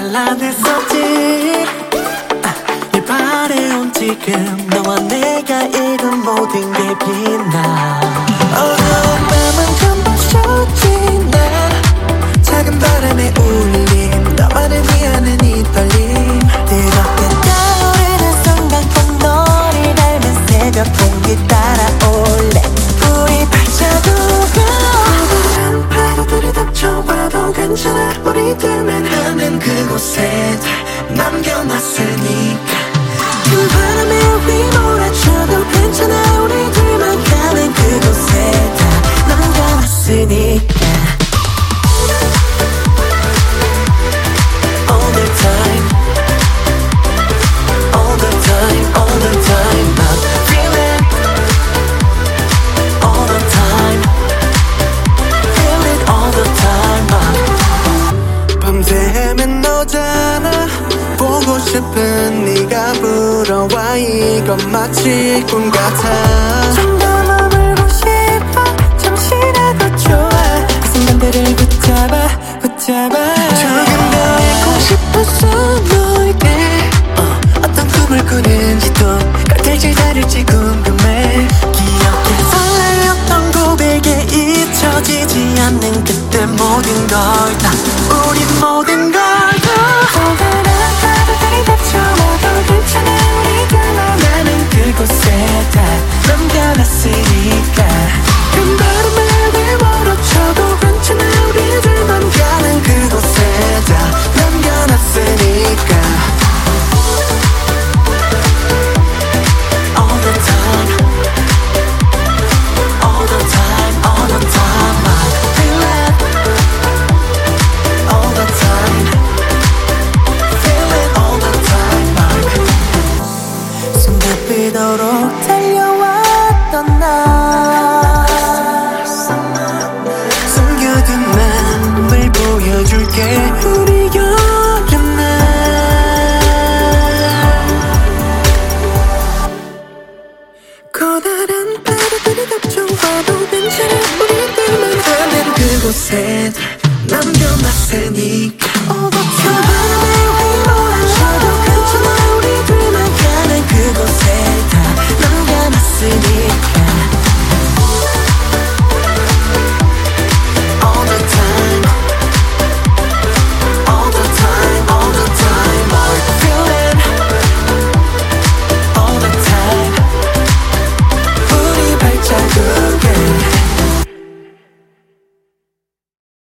찬란했었지. 늘 바래온 지금 너와 내가 잃은 모든 게 빛나. 어두운 밤은 눈부셨지. 나 작은 바람에 울림, 너만을 위하는 이 떨림. 뜨겁게 타오르는 순간 꼭 너를 닮은 새벽 공기 따라올래. 우리 발자국을 오늘은 파도들이 덮쳐와도 괜찮아. 우리 둘만 하는 그곳에 다 남겨놨으니까. 그 바람에 휘몰아쳐도 괜찮아. 우리 둘만 가는 그곳에 다 남겨놨으니까. All the time, all the time, all the time I'm feeling. All the time, feel it all the time. 밤새면 너잖아. 보고 싶은 네가 부러워. 이건 마치 꿈 같아. 좀 더 머물고 싶어. 잠시라도 좋아. 그 순간들을 붙잡아.